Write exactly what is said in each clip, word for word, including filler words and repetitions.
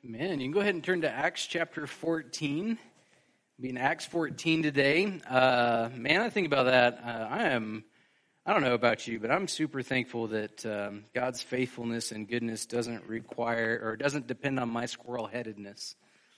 Amen. You can go ahead and turn to Acts chapter fourteen. We'll be in Acts fourteen today. Uh, man, I think about that. Uh, I am, I don't know about you, but I'm super thankful that um, God's faithfulness and goodness doesn't require or doesn't depend on my squirrel-headedness.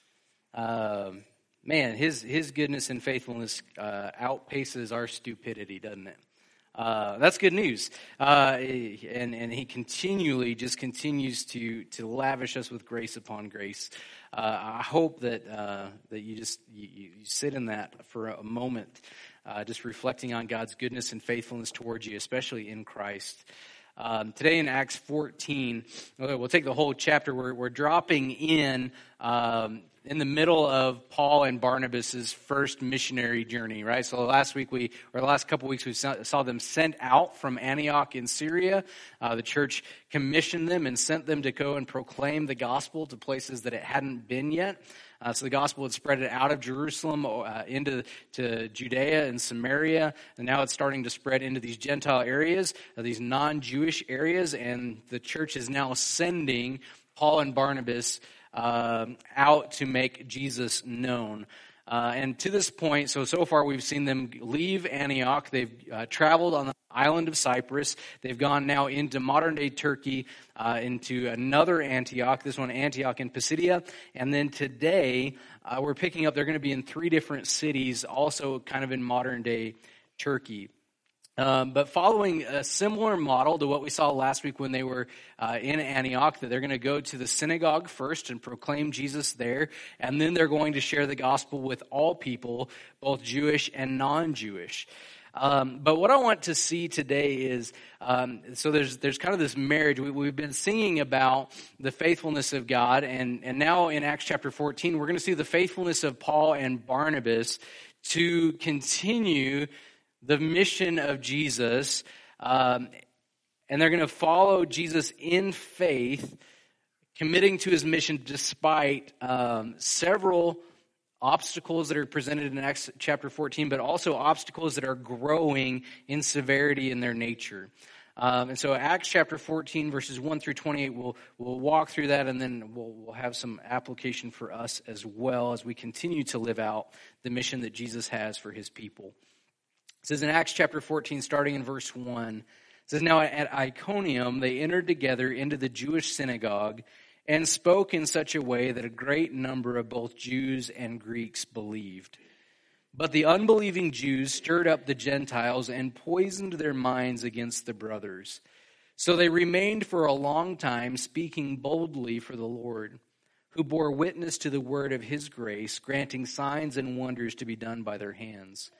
Uh, man, his his goodness and faithfulness uh, outpaces our stupidity, doesn't it? Uh, that's good news, uh, and and he continually just continues to to lavish us with grace upon grace. Uh, I hope that uh, that you just you, you sit in that for a moment, uh, just reflecting on God's goodness and faithfulness towards you, especially in Christ. Um, today in Acts fourteen, we'll take the whole chapter. We're we're dropping in. Um, in the middle of Paul and Barnabas' first missionary journey, right? So last week we, or the last couple weeks we saw, saw them sent out from Antioch in Syria. Uh, the church commissioned them and sent them to go and proclaim the gospel to places that it hadn't been yet. Uh, so the gospel had spread it out of Jerusalem uh, into to Judea and Samaria, and now it's starting to spread into these Gentile areas, uh, these non-Jewish areas, and the church is now sending Paul and Barnabas Uh, out to make Jesus known. Uh, and to this point, so so far we've seen them leave Antioch. They've uh, traveled on the island of Cyprus. They've gone now into modern-day Turkey, uh, into another Antioch, this one Antioch in Pisidia. And then today, uh, we're picking up, they're going to be in three different cities, also kind of in modern-day Turkey. Um, but following a similar model to what we saw last week when they were uh, in Antioch, that they're going to go to the synagogue first and proclaim Jesus there, and then they're going to share the gospel with all people, both Jewish and non-Jewish. Um, but what I want to see today is, um, so there's there's kind of this marriage. We, we've been singing about the faithfulness of God, and, and now in Acts chapter fourteen, we're going to see the faithfulness of Paul and Barnabas to continue the mission of Jesus, um, and they're going to follow Jesus in faith, committing to his mission despite um, several obstacles that are presented in Acts chapter fourteen, but also obstacles that are growing in severity in their nature. Um, and so Acts chapter fourteen, verses one through twenty-eight, we'll, we'll walk through that, and then we'll, we'll have some application for us as well as we continue to live out the mission that Jesus has for his people. It says in Acts chapter fourteen, starting in verse one, it says, "Now at Iconium they entered together into the Jewish synagogue and spoke in such a way that a great number of both Jews and Greeks believed. But the unbelieving Jews stirred up the Gentiles and poisoned their minds against the brothers. So they remained for a long time, speaking boldly for the Lord, who bore witness to the word of his grace, granting signs and wonders to be done by their hands.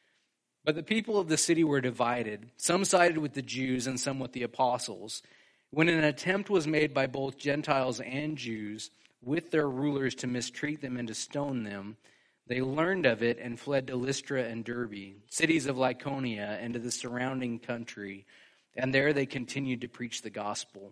But the people of the city were divided. Some sided with the Jews and some with the apostles. When an attempt was made by both Gentiles and Jews with their rulers to mistreat them and to stone them, they learned of it and fled to Lystra and Derbe, cities of Lycaonia, and to the surrounding country. And there they continued to preach the gospel.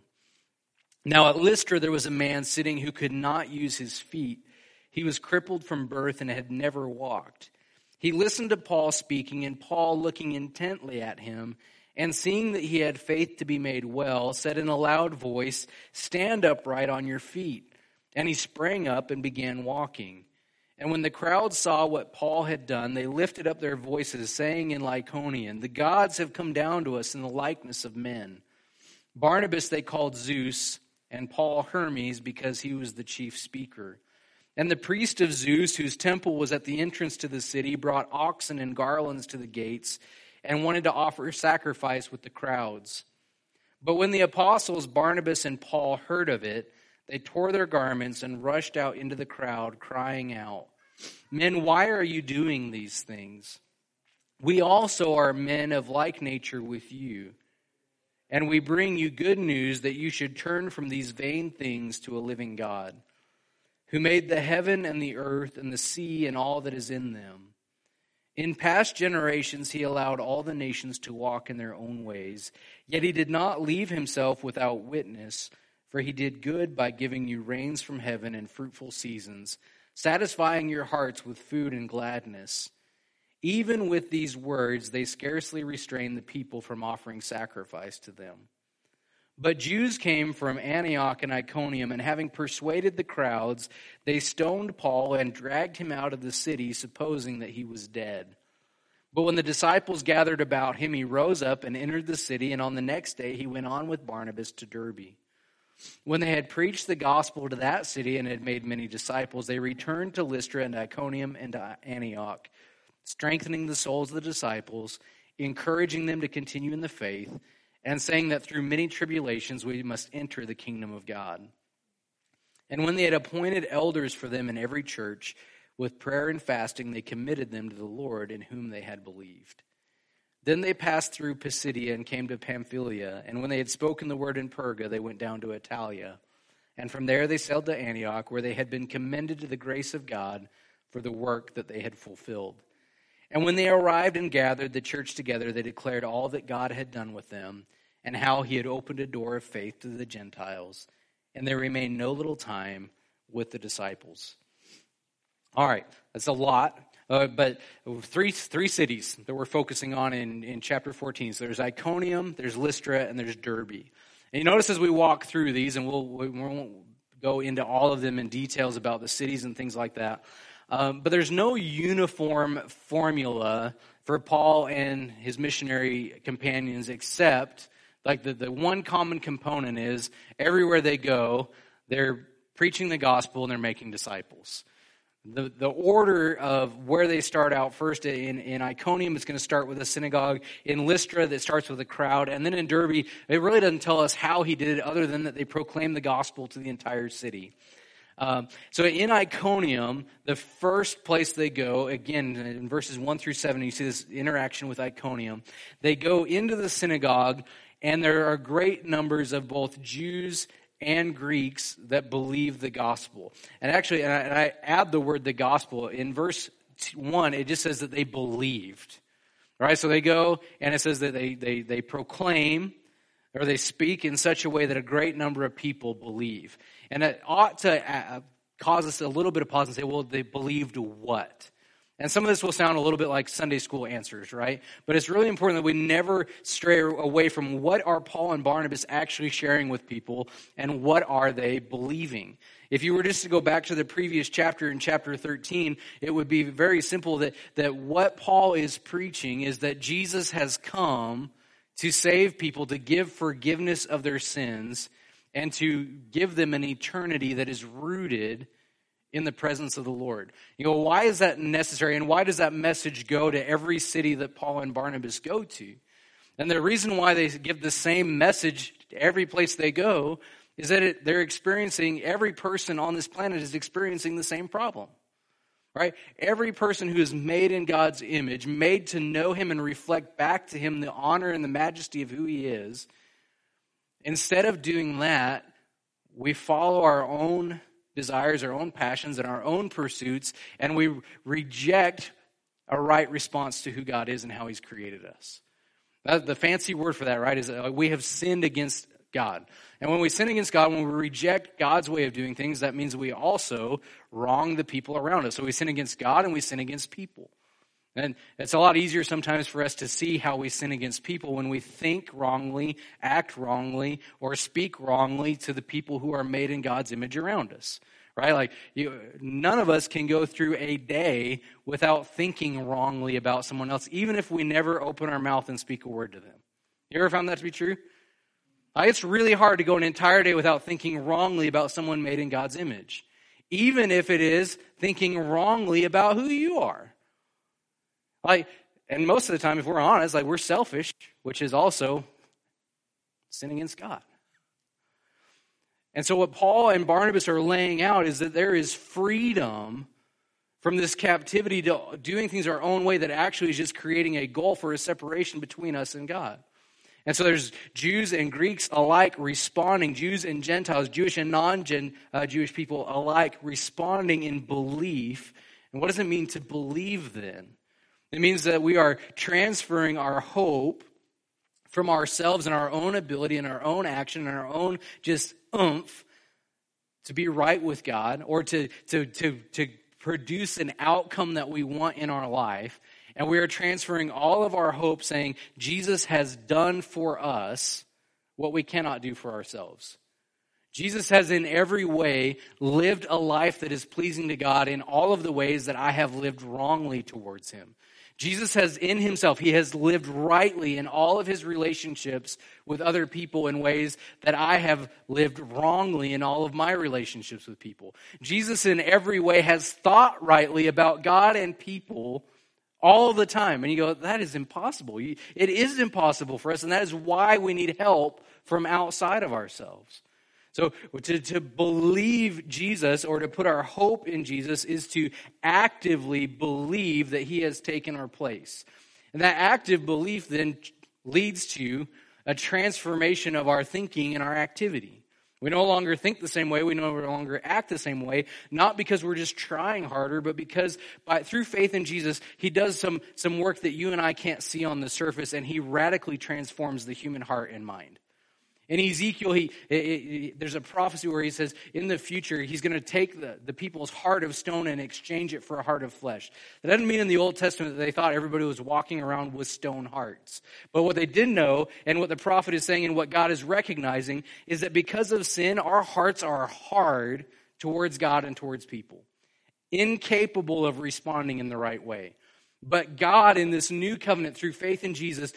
Now at Lystra there was a man sitting who could not use his feet. He was crippled from birth and had never walked. He listened to Paul speaking, and Paul, looking intently at him, and seeing that he had faith to be made well, said in a loud voice, 'Stand upright on your feet.' And he sprang up and began walking. And when the crowd saw what Paul had done, they lifted up their voices, saying in Lycaonian, 'The gods have come down to us in the likeness of men.' Barnabas they called Zeus, and Paul Hermes, because he was the chief speaker. And the priest of Zeus, whose temple was at the entrance to the city, brought oxen and garlands to the gates and wanted to offer sacrifice with the crowds. But when the apostles Barnabas and Paul heard of it, they tore their garments and rushed out into the crowd, crying out, 'Men, why are you doing these things? We also are men of like nature with you. And we bring you good news that you should turn from these vain things to a living God, who made the heaven and the earth and the sea and all that is in them. In past generations he allowed all the nations to walk in their own ways, yet he did not leave himself without witness, for he did good by giving you rains from heaven and fruitful seasons, satisfying your hearts with food and gladness. Even with these words they scarcely restrained the people from offering sacrifice to them. But Jews came from Antioch and Iconium, and having persuaded the crowds, they stoned Paul and dragged him out of the city, supposing that he was dead. But when the disciples gathered about him, he rose up and entered the city, and on the next day he went on with Barnabas to Derbe. When they had preached the gospel to that city and had made many disciples, they returned to Lystra and Iconium and Antioch, strengthening the souls of the disciples, encouraging them to continue in the faith, and saying that through many tribulations we must enter the kingdom of God. And when they had appointed elders for them in every church, with prayer and fasting they committed them to the Lord in whom they had believed. Then they passed through Pisidia and came to Pamphylia, and when they had spoken the word in Perga, they went down to Italia. And from there they sailed to Antioch, where they had been commended to the grace of God for the work that they had fulfilled. And when they arrived and gathered the church together, they declared all that God had done with them, and how he had opened a door of faith to the Gentiles. And they remained no little time with the disciples. All right, that's a lot, uh, but three three cities that we're focusing on in, in chapter fourteen. So there's Iconium, there's Lystra, and there's Derbe. And you notice as we walk through these, and we'll, we won't go into all of them in details about the cities and things like that, um, but there's no uniform formula for Paul and his missionary companions except... Like the, the one common component is everywhere they go, they're preaching the gospel and they're making disciples. The the order of where they start out, first in, in Iconium, it's going to start with a synagogue. In Lystra, that starts with a crowd. And then in Derbe, it really doesn't tell us how he did it other than that they proclaimed the gospel to the entire city. Um, so in Iconium, the first place they go, again, in verses one through seven, you see this interaction with Iconium. They go into the synagogue, and there are great numbers of both Jews and Greeks that believe the gospel. And actually, and I, and I add the word the gospel. In verse one, it just says that they believed. All right, so they go, and it says that they, they, they proclaim, or they speak in such a way that a great number of people believe. And it ought to cause us a little bit of pause and say, well, they believed what? And some of this will sound a little bit like Sunday school answers, right? But it's really important that we never stray away from what are Paul and Barnabas actually sharing with people and what are they believing. If you were just to go back to the previous chapter in chapter thirteen, it would be very simple that, that what Paul is preaching is that Jesus has come to save people, to give forgiveness of their sins, and to give them an eternity that is rooted in the presence of the Lord. You go, why is that necessary? And why does that message go to every city that Paul and Barnabas go to? And the reason why they give the same message to every place they go is that it, they're experiencing, every person on this planet is experiencing the same problem. Right? Every person who is made in God's image, made to know him and reflect back to him the honor and the majesty of who he is, instead of doing that, we follow our own desires, our own passions, and our own pursuits, and we reject a right response to who God is and how he's created us. That, the fancy word for that, right, is that we have sinned against God. And when we sin against God, when we reject God's way of doing things, that means we also wrong the people around us. So we sin against God and we sin against people. And it's a lot easier sometimes for us to see how we sin against people when we think wrongly, act wrongly, or speak wrongly to the people who are made in God's image around us. Right? Like, you, none of us can go through a day without thinking wrongly about someone else, even if we never open our mouth and speak a word to them. You ever found that to be true? Like, it's really hard to go an entire day without thinking wrongly about someone made in God's image, even if it is thinking wrongly about who you are. Like, and most of the time, if we're honest, like, we're selfish, which is also sin against God. And so what Paul and Barnabas are laying out is that there is freedom from this captivity to doing things our own way that actually is just creating a gulf or a separation between us and God. And so there's Jews and Greeks alike responding, Jews and Gentiles, Jewish and non-Jewish people alike responding in belief. And what does it mean to believe then? It means that we are transferring our hope from ourselves and our own ability and our own action and our own just oomph to be right with God or to, to, to, to produce an outcome that we want in our life. And we are transferring all of our hope saying, Jesus has done for us what we cannot do for ourselves. Jesus has in every way lived a life that is pleasing to God in all of the ways that I have lived wrongly towards him. Jesus has in himself, he has lived rightly in all of his relationships with other people in ways that I have lived wrongly in all of my relationships with people. Jesus in every way has thought rightly about God and people all the time. And you go, that is impossible. It is impossible for us, and that is why we need help from outside of ourselves. So to, to believe Jesus or to put our hope in Jesus is to actively believe that he has taken our place. And that active belief then leads to a transformation of our thinking and our activity. We no longer think the same way. We no longer act the same way, not because we're just trying harder, but because by, through faith in Jesus, he does some, some work that you and I can't see on the surface, and he radically transforms the human heart and mind. In Ezekiel, he, it, it, there's a prophecy where he says in the future, he's going to take the, the people's heart of stone and exchange it for a heart of flesh. That doesn't mean in the Old Testament that they thought everybody was walking around with stone hearts. But what they did know, and what the prophet is saying and what God is recognizing, is that because of sin, our hearts are hard towards God and towards people, incapable of responding in the right way. But God, in this new covenant through faith in Jesus,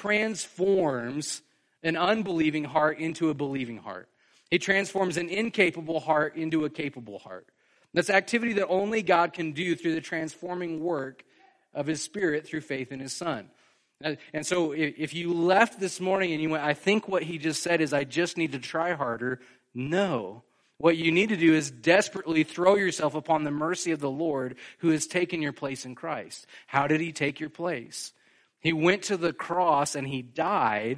transforms an unbelieving heart into a believing heart. He transforms an incapable heart into a capable heart. That's activity that only God can do through the transforming work of his Spirit through faith in his Son. And so if you left this morning and you went, I think what he just said is I just need to try harder. No. What you need to do is desperately throw yourself upon the mercy of the Lord who has taken your place in Christ. How did he take your place? He went to the cross and he died,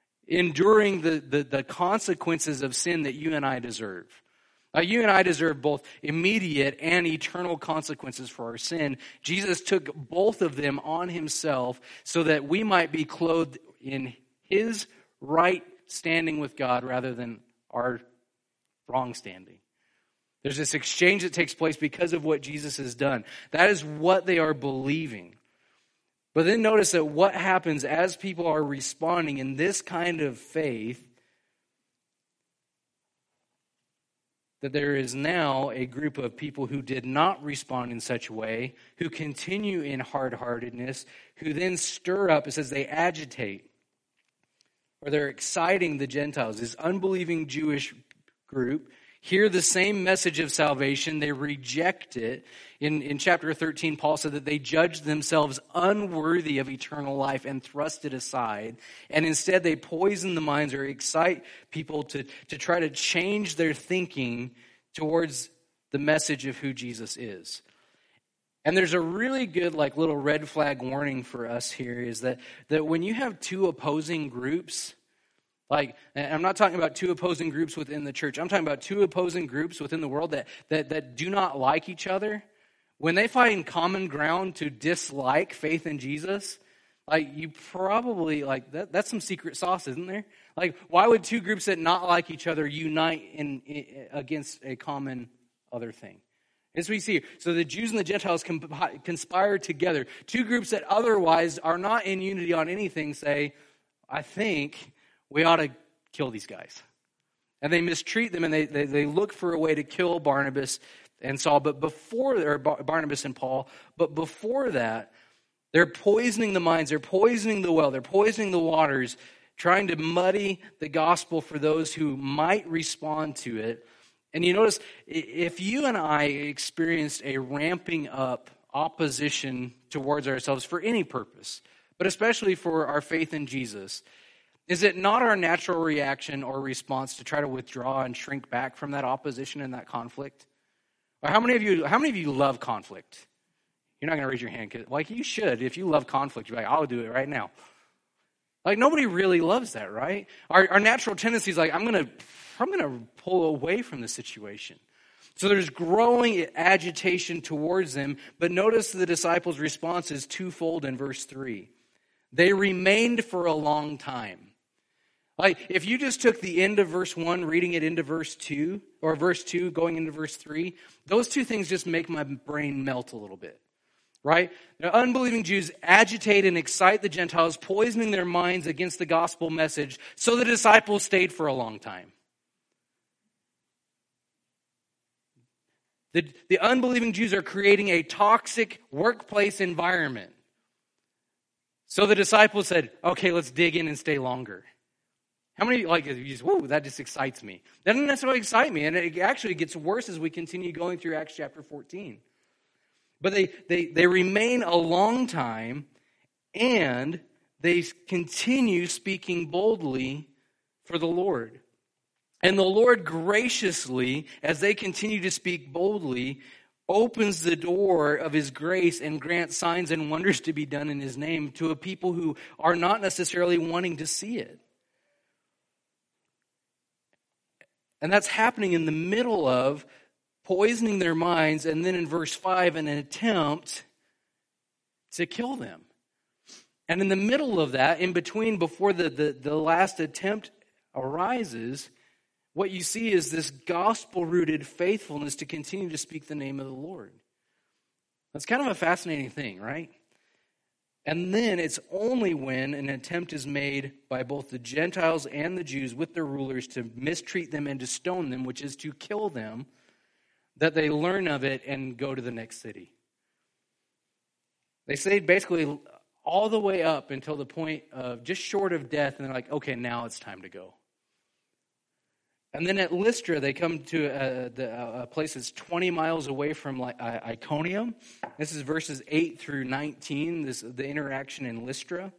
enduring the, the, the consequences of sin that you and I deserve. Uh, you and I deserve both immediate and eternal consequences for our sin. Jesus took both of them on himself so that we might be clothed in his right standing with God rather than our wrong standing. There's this exchange that takes place because of what Jesus has done. That is what they are believing. But then notice that what happens as people are responding in this kind of faith, that there is now a group of people who did not respond in such a way, who continue in hard-heartedness, who then stir up, it says they agitate, or they're exciting the Gentiles. This unbelieving Jewish group hear the same message of salvation, they reject it. In, in chapter thirteen, Paul said that they judged themselves unworthy of eternal life and thrust it aside. And instead they poison the minds or excite people to, to try to change their thinking towards the message of who Jesus is. And there's a really good like little red flag warning for us here is that, that when you have two opposing groups, like, and I'm not talking about two opposing groups within the church. I'm talking about two opposing groups within the world that, that, that do not like each other. When they find common ground to dislike faith in Jesus, like you probably, like that, that's some secret sauce, isn't there? Like, why would two groups that not like each other unite in, in against a common other thing? As we see here. So the Jews and the Gentiles conspire together. Two groups that otherwise are not in unity on anything say, I think we ought to kill these guys. And they mistreat them and they, they, they look for a way to kill Barnabas and Saul. But before, or Barnabas and Paul, but before that, they're poisoning the minds, they're poisoning the well, they're poisoning the waters, trying to muddy the gospel for those who might respond to it. And you notice, if you and I experienced a ramping up opposition towards ourselves for any purpose, but especially for our faith in Jesus, is it not our natural reaction or response to try to withdraw and shrink back from that opposition and that conflict? Or how many of you, how many of you love conflict? You're not going to raise your hand, 'cause, like you should. If you love conflict, you're like, I'll do it right now. Like nobody really loves that, right? Our, our natural tendency is like, I'm going to, I'm going to pull away from the situation. So there's growing agitation towards them. But notice the disciples' response is twofold in verse three. They remained for a long time. Like, if you just took the end of verse one, reading it into verse two, or verse two going into verse three, those two things just make my brain melt a little bit. right? The unbelieving Jews agitate and excite the Gentiles, poisoning their minds against the gospel message, so the disciples stayed for a long time. The, the unbelieving Jews are creating a toxic workplace environment. So the disciples said, okay, let's dig in and stay longer. How many, like, you just, whoa, that just excites me. That doesn't necessarily excite me, and it actually gets worse as we continue going through Acts chapter fourteen. But they, they, they remain a long time, and they continue speaking boldly for the Lord. And the Lord graciously, as they continue to speak boldly, opens the door of his grace and grants signs and wonders to be done in his name to a people who are not necessarily wanting to see it. And that's happening in the middle of poisoning their minds, and then in verse five, an attempt to kill them. And in the middle of that, in between, before the, the, the last attempt arises, what you see is this gospel-rooted faithfulness to continue to speak the name of the Lord. That's kind of a fascinating thing, right? And then it's only when an attempt is made by both the Gentiles and the Jews with their rulers to mistreat them and to stone them, which is to kill them, that they learn of it and go to the next city. They stayed basically all the way up until the point of just short of death, and they're like, okay, now it's time to go. And then at Lystra, they come to a, the, a place that's twenty miles away from Iconium. This is verses eight through nineteen, this, the interaction in Lystra.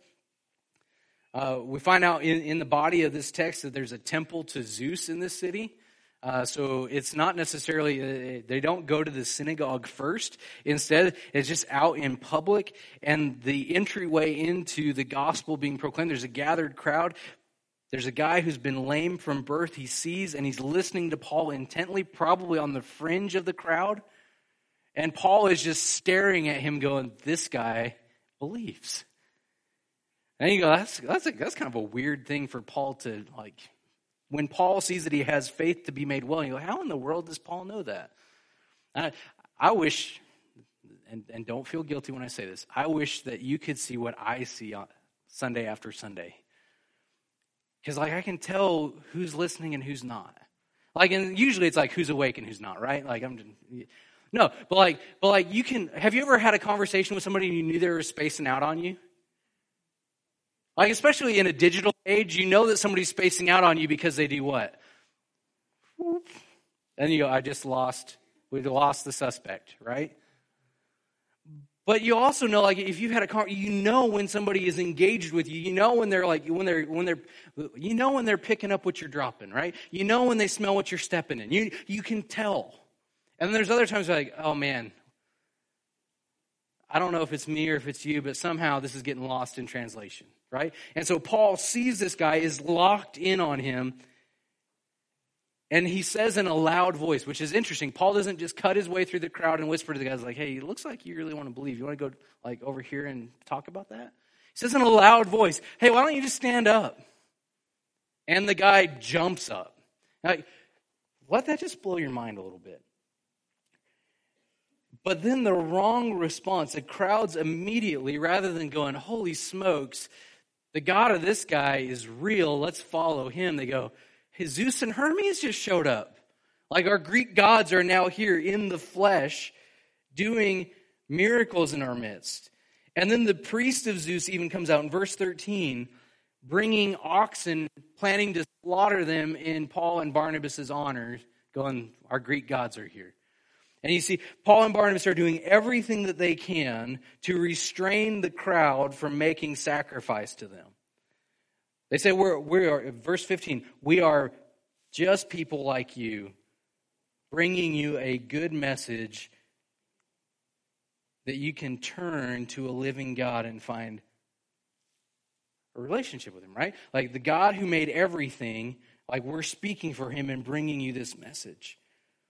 Uh, we find out in, in the body of this text that there's a temple to Zeus in this city. Uh, so it's not necessarily, uh, they don't go to the synagogue first. Instead, it's just out in public. And the entryway into the gospel being proclaimed, there's a gathered crowd. There's a guy who's been lame from birth. He sees and he's listening to Paul intently, probably on the fringe of the crowd. And Paul is just staring at him going, this guy believes. And you go, that's, that's, a, that's kind of a weird thing for Paul to, like, when Paul sees that he has faith to be made well, you go, how in the world does Paul know that? I, I wish, and, and don't feel guilty when I say this, I wish that you could see what I see on Sunday after Sunday. Because, like, I can tell who's listening and who's not. Like, and usually it's like who's awake and who's not, right? Like, I'm just, no, but like, but like, you can. Have you ever had a conversation with somebody and you knew they were spacing out on you? Like, especially in a digital age, you know that somebody's spacing out on you because they do what? And you go, I just lost. We lost the suspect, right? But you also know, like, if you've had a car, you know when somebody is engaged with you. You know when they're like, when they're, when they're, you know when they're picking up what you're dropping, right? You know when they smell what you're stepping in. You you can tell. And then there's other times you're like, oh man, I don't know if it's me or if it's you, but somehow this is getting lost in translation, right? And so Paul sees this guy is locked in on him. And he says in a loud voice, which is interesting. Paul doesn't just cut his way through the crowd and whisper to the guys like, hey, it looks like you really want to believe. You want to go like over here and talk about that? He says in a loud voice, hey, why don't you just stand up? And the guy jumps up. Like, let that just blow your mind a little bit. But then the wrong response, the crowds immediately, rather than going, holy smokes, the God of this guy is real, let's follow him. They go, Zeus and Hermes just showed up. Like our Greek gods are now here in the flesh doing miracles in our midst. And then the priest of Zeus even comes out in verse thirteen, bringing oxen, planning to slaughter them in Paul and Barnabas' honor, going, our Greek gods are here. And you see, Paul and Barnabas are doing everything that they can to restrain the crowd from making sacrifice to them. They say, we're, we are, verse fifteen, we are just people like you, bringing you a good message that you can turn to a living God and find a relationship with him, right? Like the God who made everything, like we're speaking for him and bringing you this message.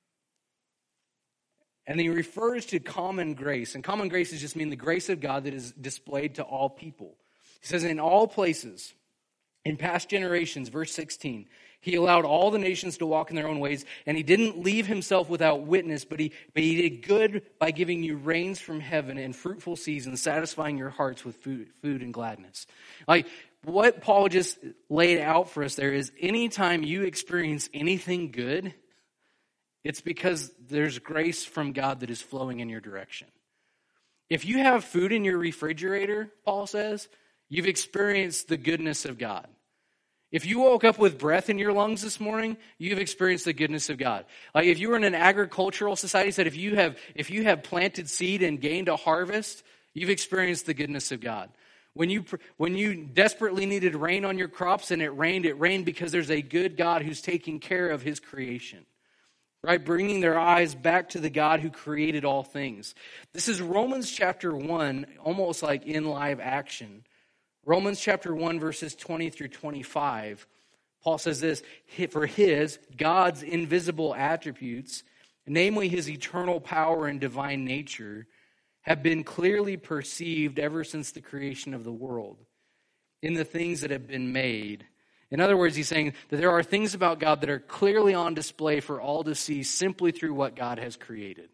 And he refers to common grace. And common grace is just mean the grace of God that is displayed to all people. He says, in all places, In past generations, verse sixteen, he allowed all the nations to walk in their own ways, and he didn't leave himself without witness, but he, but he did good by giving you rains from heaven and fruitful seasons, satisfying your hearts with food, food and gladness. Like, what Paul just laid out for us there is anytime you experience anything good, it's because there's grace from God that is flowing in your direction. If you have food in your refrigerator, Paul says, you've experienced the goodness of God. If you woke up with breath in your lungs this morning, you've experienced the goodness of God. Like if you were in an agricultural society, said if you have if you have planted seed and gained a harvest, you've experienced the goodness of God. When you when you desperately needed rain on your crops and it rained, it rained because there's a good God who's taking care of his creation. Right? Bringing their eyes back to the God who created all things. This is Romans chapter one, almost like in live action. Romans chapter one, verses twenty through twenty-five, Paul says this, for his, God's invisible attributes, namely his eternal power and divine nature, have been clearly perceived ever since the creation of the world, in the things that have been made. In other words, he's saying that there are things about God that are clearly on display for all to see simply through what God has created.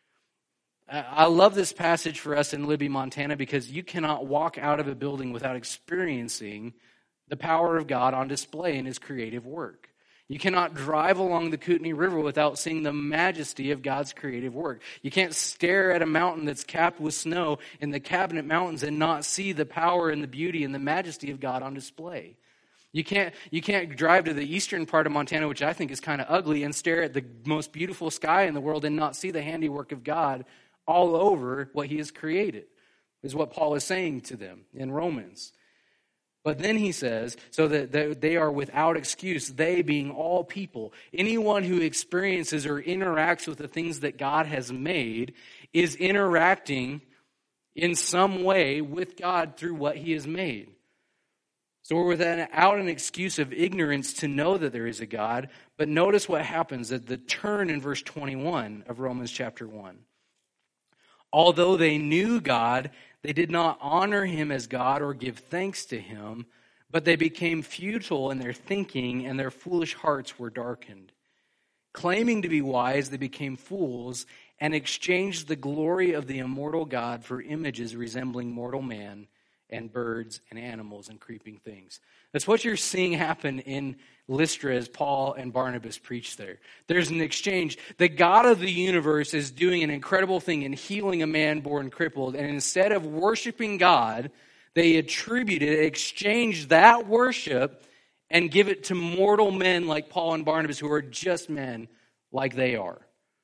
I love this passage for us in Libby, Montana, because you cannot walk out of a building without experiencing the power of God on display in his creative work. You cannot drive along the Kootenai River without seeing the majesty of God's creative work. You can't stare at a mountain that's capped with snow in the Cabinet Mountains and not see the power and the beauty and the majesty of God on display. You can't, you can't drive to the eastern part of Montana, which I think is kind of ugly, and stare at the most beautiful sky in the world and not see the handiwork of God all over what he has created, is what Paul is saying to them in Romans. But then he says, so that they are without excuse, they being all people. Anyone who experiences or interacts with the things that God has made is interacting in some way with God through what he has made. So we're without an excuse of ignorance to know that there is a God. But notice what happens at the turn in verse twenty-one of Romans chapter one. Although they knew God, they did not honor him as God or give thanks to him, but they became futile in their thinking, and their foolish hearts were darkened. Claiming to be wise, they became fools and exchanged the glory of the immortal God for images resembling mortal man and birds and animals and creeping things. That's what you're seeing happen in Lystra as Paul and Barnabas preach there. There's an exchange. The God of the universe is doing an incredible thing in healing a man born crippled. And instead of worshiping God, they attributed, exchanged that worship and give it to mortal men like Paul and Barnabas who are just men like they are.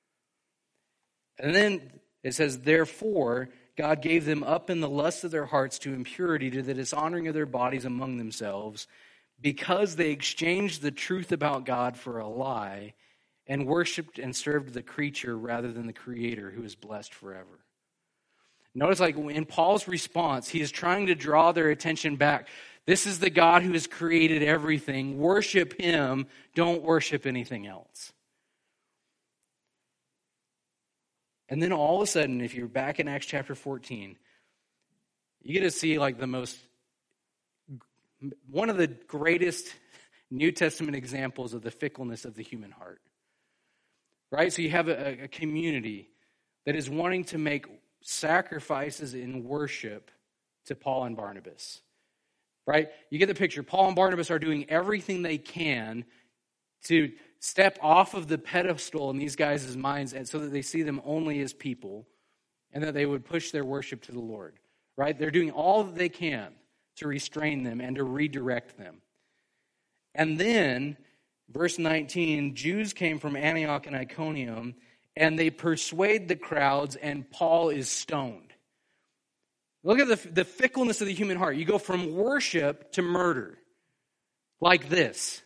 And then it says, therefore, God gave them up in the lust of their hearts to impurity, to the dishonoring of their bodies among themselves, because they exchanged the truth about God for a lie and worshipped and served the creature rather than the Creator who is blessed forever. Notice, like in Paul's response, he is trying to draw their attention back. This is the God who has created everything. Worship him. Don't worship anything else. And then all of a sudden, if you're back in Acts chapter fourteen, you get to see like the most, one of the greatest New Testament examples of the fickleness of the human heart. Right? So you have a, a community that is wanting to make sacrifices in worship to Paul and Barnabas. Right? You get the picture. Paul and Barnabas are doing everything they can to step off of the pedestal in these guys' minds and so that they see them only as people and that they would push their worship to the Lord. Right? They're doing all that they can to restrain them and to redirect them. And then, verse nineteen, Jews came from Antioch and Iconium, and they persuade the crowds, and Paul is stoned. Look at the, the fickleness of the human heart. You go from worship to murder, like this.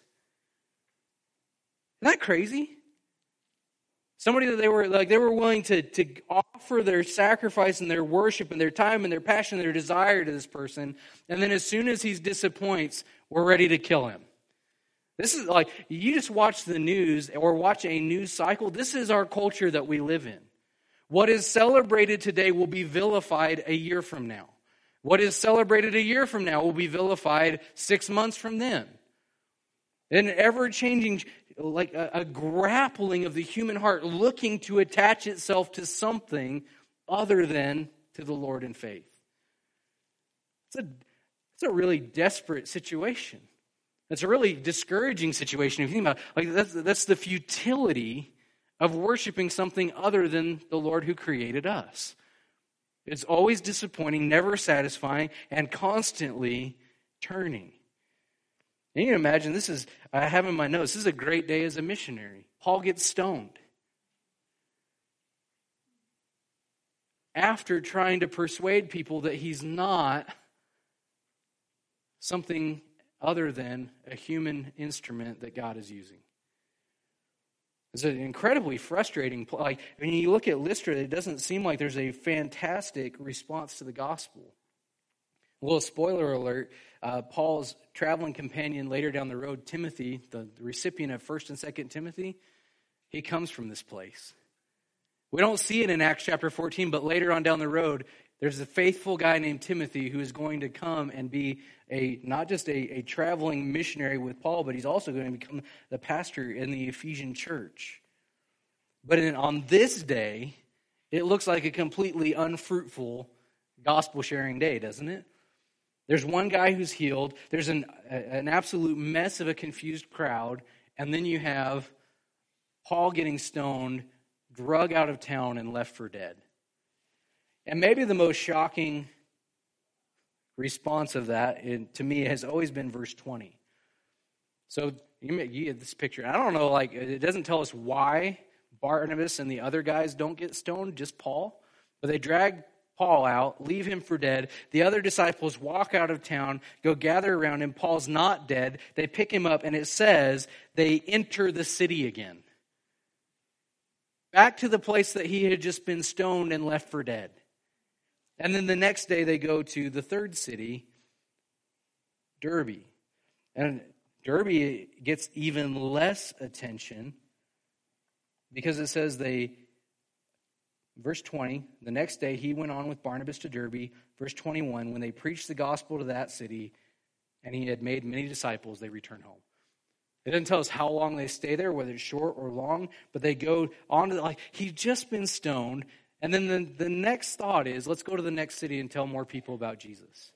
Isn't that crazy? Somebody that they were like they were willing to, to offer their sacrifice and their worship and their time and their passion and their desire to this person, and then as soon as he disappoints, we're ready to kill him. This is like, you just watch the news or watch a news cycle. This is our culture that we live in. What is celebrated today will be vilified a year from now. What is celebrated a year from now will be vilified six months from then. An ever-changing, like a, a grappling of the human heart, looking to attach itself to something other than to the Lord in faith. It's a, it's a really desperate situation. It's a really discouraging situation if you think about it. Like that's, that's the futility of worshiping something other than the Lord who created us. It's always disappointing, never satisfying, and constantly turning. And you can imagine, this is, I have in my notes, this is a great day as a missionary. Paul gets stoned. After trying to persuade people that he's not something other than a human instrument that God is using. It's an incredibly frustrating, like when you look at Lystra, it doesn't seem like there's a fantastic response to the gospel. A little spoiler alert, uh, Paul's traveling companion later down the road, Timothy, the, the recipient of First and Second Timothy, he comes from this place. We don't see it in Acts chapter fourteen, but later on down the road, there's a faithful guy named Timothy who is going to come and be a not just a, a traveling missionary with Paul, but he's also going to become the pastor in the Ephesian church. But in, on this day, it looks like a completely unfruitful gospel-sharing day, doesn't it? There's one guy who's healed. There's an, an absolute mess of a confused crowd. And then you have Paul getting stoned, drug out of town, and left for dead. And maybe the most shocking response of that, in, to me, has always been verse twenty. So you, you get this picture. I don't know, like it doesn't tell us why Barnabas and the other guys don't get stoned, just Paul. But they drag Paul out, leave him for dead. The other disciples walk out of town, go gather around him. Paul's not dead. They pick him up, and it says they enter the city again. Back to the place that he had just been stoned and left for dead. And then the next day they go to the third city, Derbe. And Derbe gets even less attention because it says they, verse twenty, the next day he went on with Barnabas to Derbe. Verse twenty-one, when they preached the gospel to that city and he had made many disciples, they returned home. It doesn't tell us how long they stay there, whether it's short or long, but they go on to, like, he's just been stoned. And then the, the next thought is, let's go to the next city and tell more people about Jesus.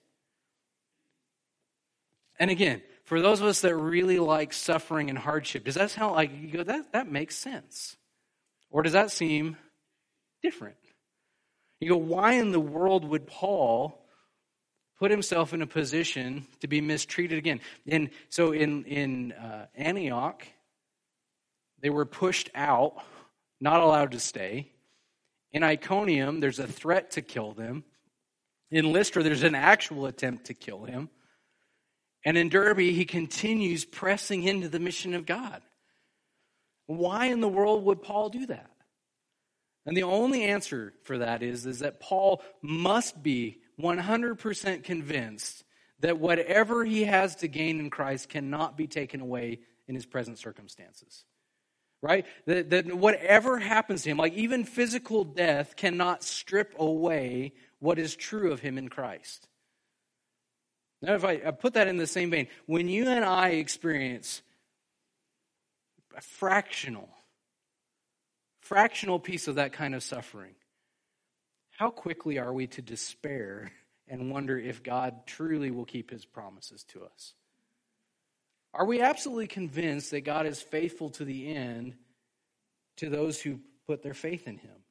And again, for those of us that really like suffering and hardship, does that sound like, you go, that, that makes sense? Or does that seem different? You go, why in the world would Paul put himself in a position to be mistreated again? And so in, in uh, Antioch, they were pushed out, not allowed to stay. In Iconium, there's a threat to kill them. In Lystra, there's an actual attempt to kill him. And in Derbe, he continues pressing into the mission of God. Why in the world would Paul do that? And the only answer for that is, is that Paul must be one hundred percent convinced that whatever he has to gain in Christ cannot be taken away in his present circumstances. Right? That, that whatever happens to him, like even physical death, cannot strip away what is true of him in Christ. Now, if I, I put that in the same vein, when you and I experience a fractional, fractional piece of that kind of suffering, how quickly are we to despair and wonder if God truly will keep his promises to us? Are we absolutely convinced that God is faithful to the end to those who put their faith in him?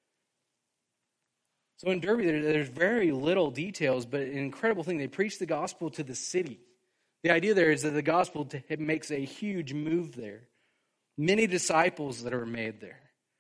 So in Derbe, there's very little details, but an incredible thing. They preach the gospel to the city. The idea there is that the gospel makes a huge move there. Many disciples that are made there.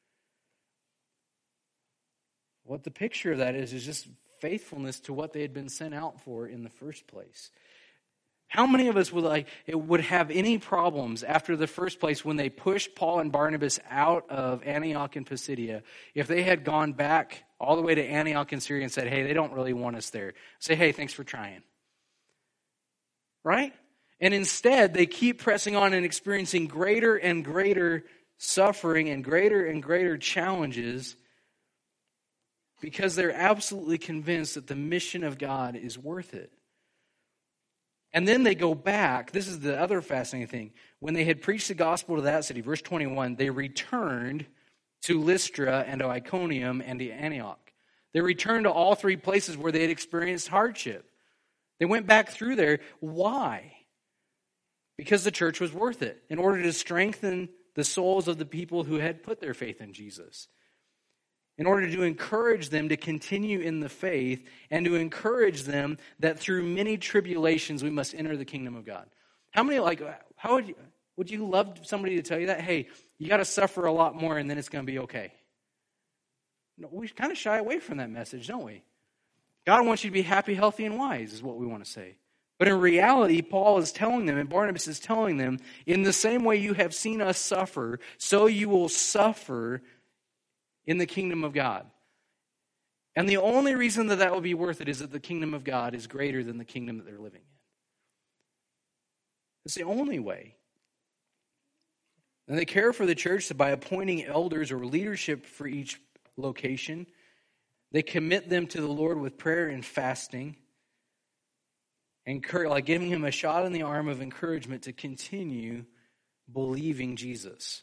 What the picture of that is, is just faithfulness to what they had been sent out for in the first place. How many of us would like it would have any problems after the first place when they pushed Paul and Barnabas out of Antioch and Pisidia if they had gone back all the way to Antioch and Syria and said, hey, they don't really want us there. Say, hey, thanks for trying. Right? And instead, they keep pressing on and experiencing greater and greater suffering and greater and greater challenges because they're absolutely convinced that the mission of God is worth it. And then they go back. This is the other fascinating thing. When they had preached the gospel to that city, verse twenty-one, they returned to Lystra and to Iconium and to Antioch. They returned to all three places where they had experienced hardship. They went back through there. Why? Because the church was worth it, in order to strengthen the souls of the people who had put their faith in Jesus, in order to encourage them to continue in the faith, and to encourage them that through many tribulations we must enter the kingdom of God. How many, like, how would you, would you love somebody to tell you that? Hey, you got to suffer a lot more and then it's going to be okay. No, we kind of shy away from that message, don't we? God wants you to be happy, healthy, and wise is what we want to say. But in reality, Paul is telling them, and Barnabas is telling them, in the same way you have seen us suffer, so you will suffer in the kingdom of God. And the only reason that that will be worth it is that the kingdom of God is greater than the kingdom that they're living in. It's the only way. And they care for the church by appointing elders or leadership for each location. They commit them to the Lord with prayer and fasting, and like giving him a shot in the arm of encouragement to continue believing Jesus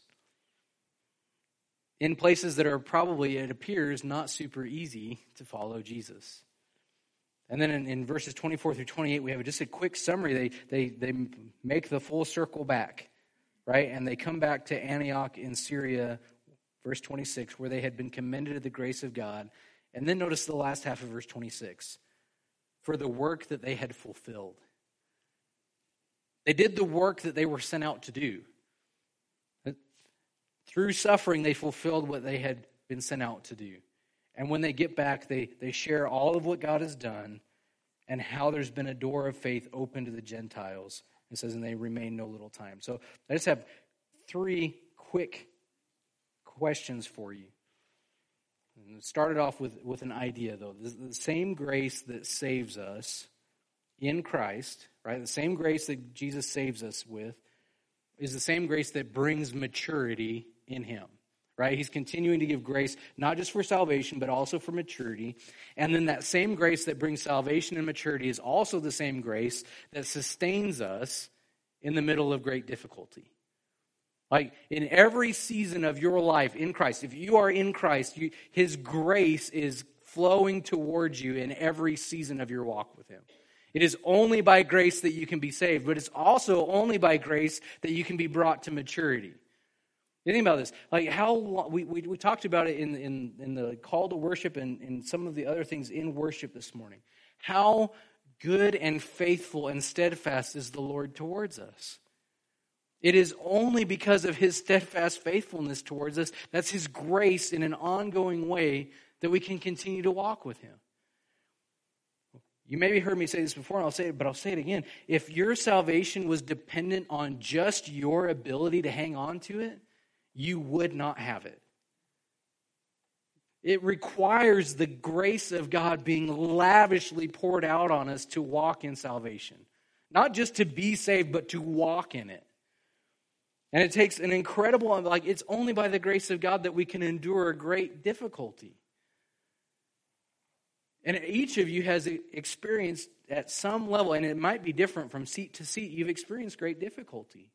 in places that are probably, it appears, not super easy to follow Jesus. And then in, in verses twenty-four through twenty-eight, we have just a quick summary. They, they, they make the full circle back, right? And they come back to Antioch in Syria, verse twenty-six, where they had been commended to the grace of God. And then notice the last half of verse twenty-six. For the work that they had fulfilled. They did the work that they were sent out to do. Through suffering, they fulfilled what they had been sent out to do. And when they get back, they, they share all of what God has done and how there's been a door of faith open to the Gentiles. It says, and they remain no little time. So I just have three quick questions for you. And it started off with, with an idea, though. The same grace that saves us in Christ, right? The same grace that Jesus saves us with is the same grace that brings maturity in him, right? He's continuing to give grace, not just for salvation, but also for maturity. And then that same grace that brings salvation and maturity is also the same grace that sustains us in the middle of great difficulty. Like in every season of your life in Christ, if you are in Christ, you, his grace is flowing towards you in every season of your walk with him. It is only by grace that you can be saved, but it's also only by grace that you can be brought to maturity. You think about this, like how long, we, we we talked about it in in, in the call to worship and, and some of the other things in worship this morning. How good and faithful and steadfast is the Lord towards us. It is only because of his steadfast faithfulness towards us, that's his grace in an ongoing way, that we can continue to walk with him. You maybe heard me say this before, and I'll say it, but I'll say it again. If your salvation was dependent on just your ability to hang on to it, you would not have it. It requires the grace of God being lavishly poured out on us to walk in salvation. Not just to be saved, but to walk in it. And it takes an incredible, like it's only by the grace of God that we can endure a great difficulty. And each of you has experienced at some level, and it might be different from seat to seat, you've experienced great difficulty.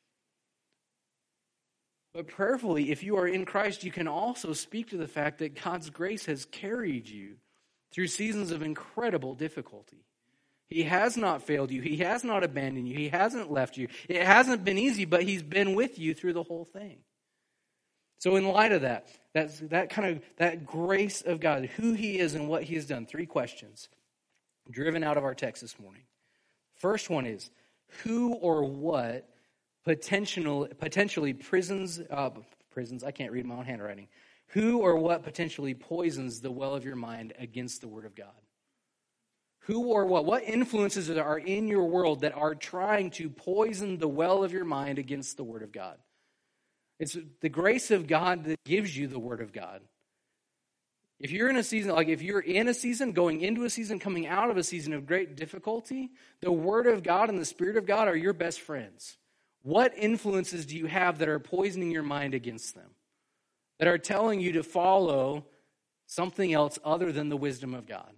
But prayerfully, if you are in Christ, you can also speak to the fact that God's grace has carried you through seasons of incredible difficulty. He has not failed you. He has not abandoned you. He hasn't left you. It hasn't been easy, but he's been with you through the whole thing. So in light of that, that's, that kind of, that grace of God, who he is and what he has done, three questions driven out of our text this morning. First one is, who or what potential, potentially prisons, uh, prisons, I can't read my own handwriting. Who or what potentially poisons the well of your mind against the word of God? Who or what? What influences are in your world that are trying to poison the well of your mind against the word of God? It's the grace of God that gives you the word of God. If you're in a season, like if you're in a season, going into a season, coming out of a season of great difficulty, the word of God and the Spirit of God are your best friends. What influences do you have that are poisoning your mind against them? That are telling you to follow something else other than the wisdom of God.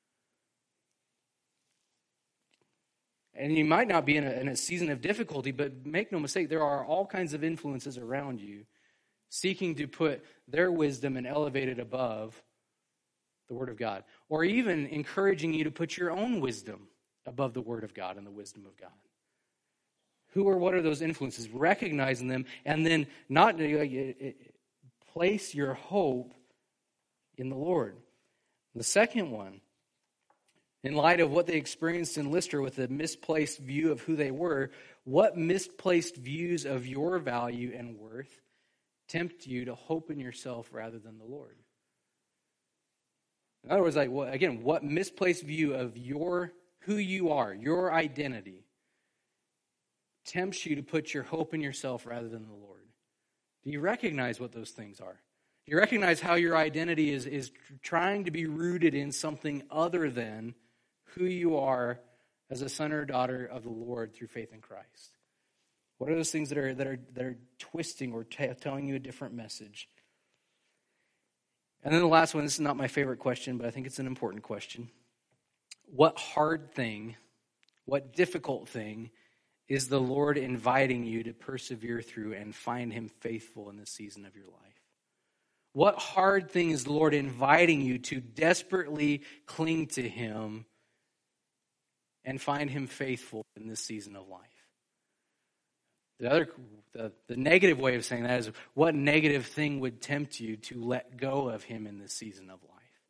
And you might not be in a, in a season of difficulty, but make no mistake, there are all kinds of influences around you seeking to put their wisdom and elevate it above the Word of God. Or even encouraging you to put your own wisdom above the Word of God and the wisdom of God. Who or what are those influences? Recognizing them, and then not uh, place your hope in the Lord. The second one, in light of what they experienced in Lystra with a misplaced view of who they were, what misplaced views of your value and worth tempt you to hope in yourself rather than the Lord? In other words, like, well, again, what misplaced view of your who you are, your identity, tempts you to put your hope in yourself rather than the Lord? Do you recognize what those things are? Do you recognize how your identity is, is trying to be rooted in something other than who you are as a son or daughter of the Lord through faith in Christ? What are those things that are that are that are twisting or t- telling you a different message? And then the last one, this is not my favorite question, but I think it's an important question. What hard thing, what difficult thing is the Lord inviting you to persevere through and find him faithful in this season of your life? What hard thing is the Lord inviting you to desperately cling to him and find him faithful in this season of life? The other, the, the negative way of saying that is, what negative thing would tempt you to let go of him in this season of life?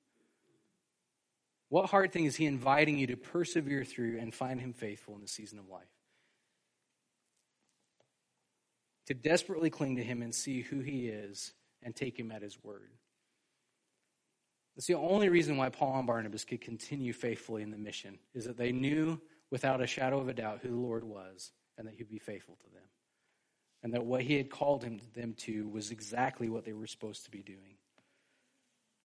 What hard thing is he inviting you to persevere through and find him faithful in the season of life? To desperately cling to him and see who he is and take him at his word. That's the only reason why Paul and Barnabas could continue faithfully in the mission, is that they knew without a shadow of a doubt who the Lord was and that he'd be faithful to them. And that what he had called him them to was exactly what they were supposed to be doing.